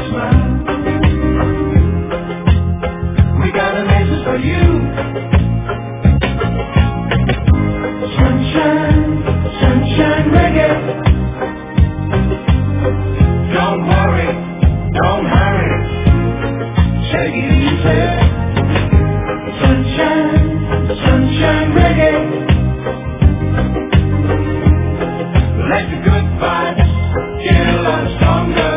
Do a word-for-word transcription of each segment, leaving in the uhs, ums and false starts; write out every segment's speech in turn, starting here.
smile. We got a message for you. Sunshine, sunshine reggae. Don't worry, don't hurry. Take it easy. Sunshine, sunshine reggae. Let the good vibes get a lot stronger.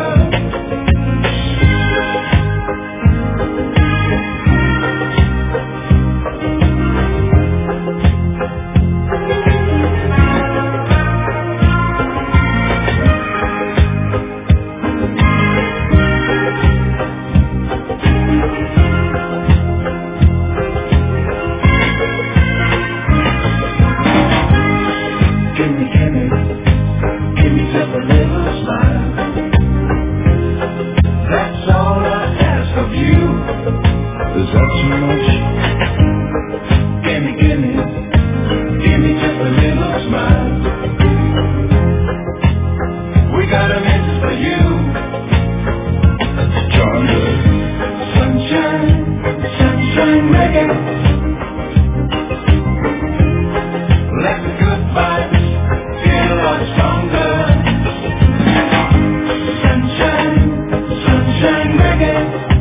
Gimme, gimme, gimme just a little smile. That's all I ask of you. Is that too much? Gimme, gimme, gimme just a little smile. We got a message for you. Georgia, sunshine, sunshine reggae. Let the good vibes get a lot stronger. Sunshine, sunshine reggae.